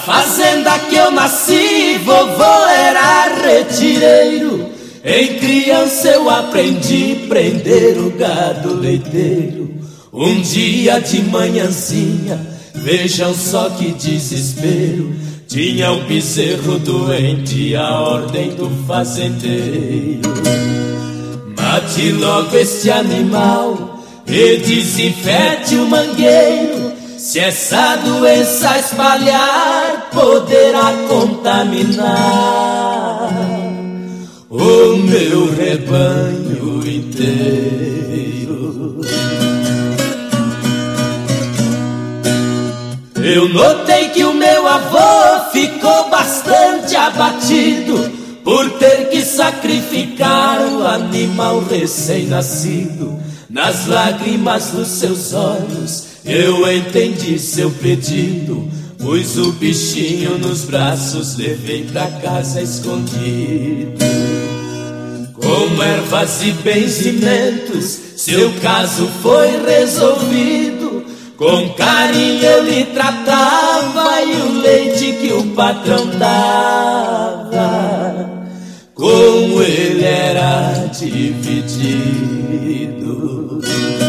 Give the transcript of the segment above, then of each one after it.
fazenda que eu nasci, vovô era retireiro. Em criança eu aprendi a prender o gado leiteiro. Um dia de manhãzinha, vejam só que desespero, tinha um bezerro doente, a ordem do fazendeiro. Mate logo este animal e desinfete o mangueiro. Se essa doença espalhar, poderá contaminar o meu rebanho inteiro. Eu notei que o meu avô ficou bastante abatido por ter que sacrificar o animal recém-nascido. Nas lágrimas dos seus olhos eu entendi seu pedido, pus o bichinho nos braços, levei pra casa escondido. Com ervas e benzimentos seu caso foi resolvido. Com carinho eu lhe tratava e o leite que o patrão dava com ele era dividido.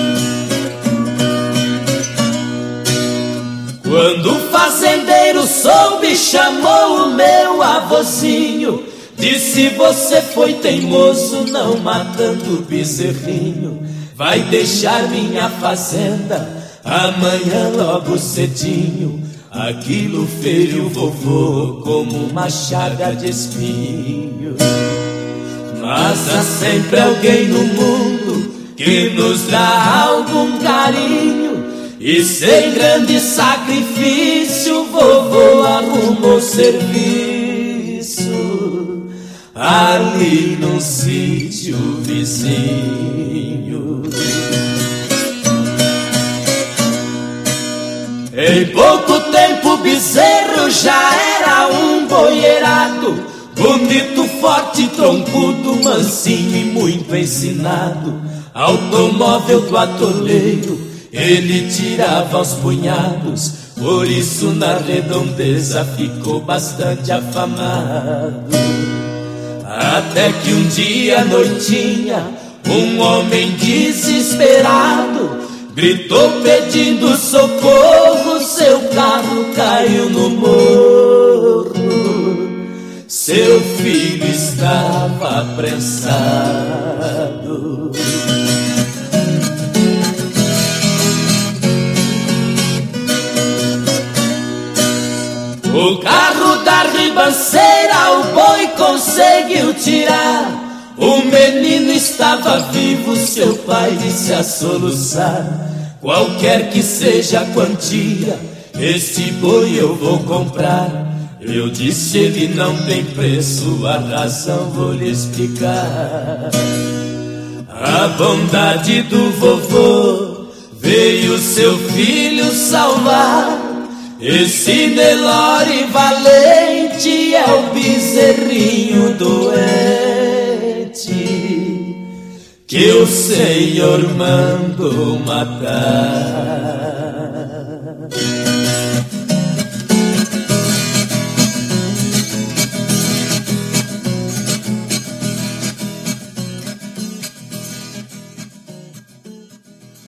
Quando o fazendeiro soube, chamou o meu avôzinho, disse: você foi teimoso não matando o bezerrinho. Vai deixar minha fazenda amanhã logo cedinho. Aquilo feriu o vovô como uma chaga de espinho. Mas há sempre alguém no mundo que nos dá algum carinho, e sem grande sacrifício vovô arrumou serviço ali num sítio vizinho. Em pouco tempo o bezerro já era um boierado, bonito, forte, troncudo, mansinho e muito ensinado. Automóvel do atoleiro ele tirava aos punhados, por isso na redondeza ficou bastante afamado. Até que um dia à noitinha um homem desesperado gritou pedindo socorro, seu carro caiu no morro, seu filho estava prensado. O carro da ribanceira o boi conseguiu tirar. O menino estava vivo, seu pai disse a soluçar: qualquer que seja a quantia, este boi eu vou comprar. Eu disse: ele não tem preço, a razão vou lhe explicar. A bondade do vovô veio seu filho salvar. Esse Nelore valente é o bezerrinho doente que o Senhor mandou matar.